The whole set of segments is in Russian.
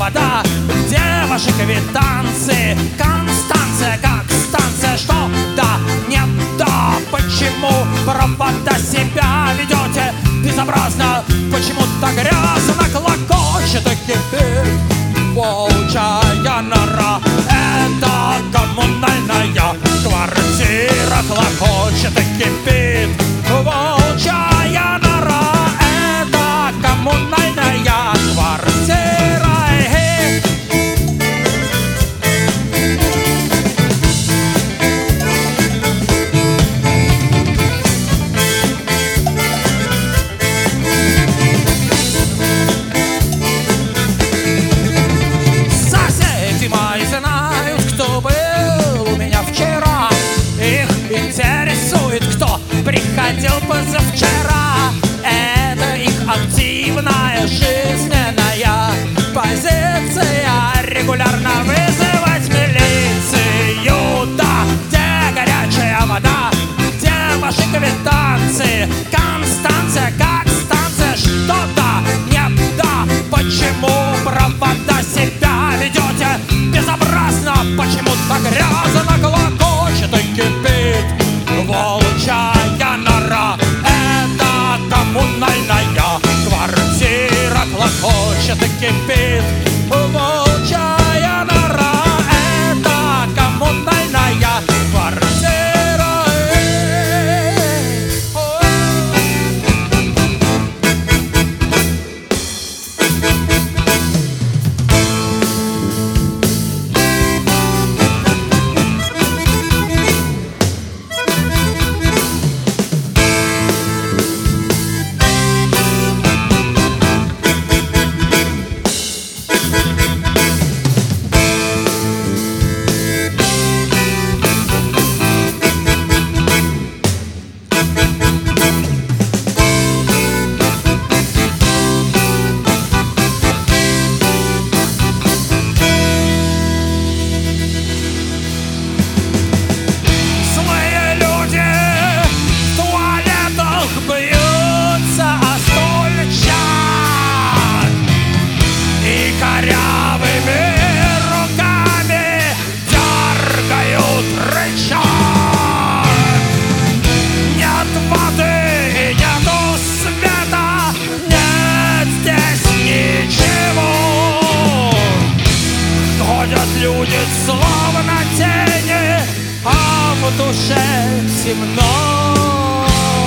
вода, где ваши квитанции? Констанция, как станция, что? Да, нет, да, почему провода себя ведете безобразно? Почему так грязно клокочет и кипит волчья нора? Это коммунальная квартира, клокочет и кипит волчья нора. Это коммунальная квартира. Соседи мои знают, кто был у меня вчера. Их интересует, кто приходил позавчера. Это их активная жизненная позиция. Регулярно вызывать милицию. Да, где горячая вода, где ваши квитанции? Констанция, как станция, что? Да, нет, да, почему провода себя ведете безобразно? Почему так грязно клокочет и кипит волчья нора? Это коммунальная квартира, клокочет и кипит волчья нора. Это коммунальная квартира. Злые люди в туалетах бьются о стульчак и корявыми руками дергают рычаг. Нет воды и нету света, нет здесь ничего. Ходят люди словно тени, а в душе темно.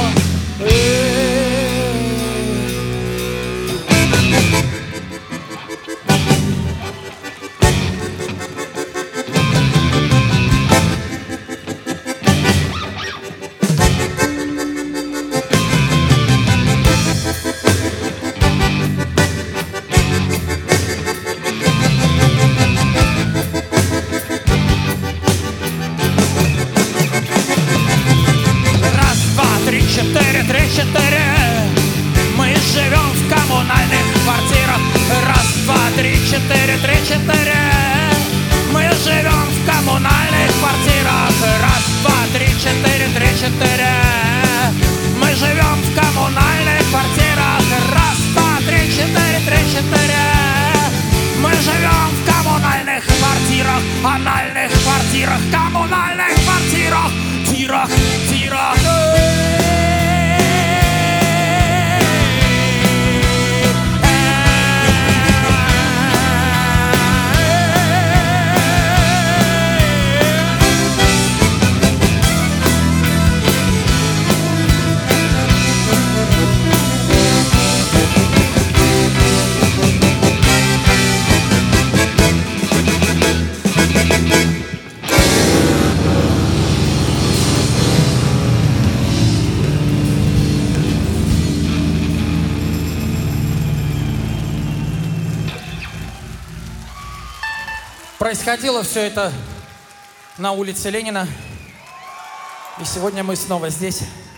Раз, два, три, четыре, три, четыре. Мы живем в коммунальных квартирах. Раз, два, три, четыре, три, четыре. Мы живем в коммунальных квартирах. Раз, два, три, четыре, три, четыре. Мы живем в коммунальных квартирах. Раз, два, три, четыре, три, четыре. Мы живем в коммунальных квартирах, анальных квартирах, коммунальных квартирах, тирах, тирах. Происходило все это на улице Ленина. И сегодня мы снова здесь.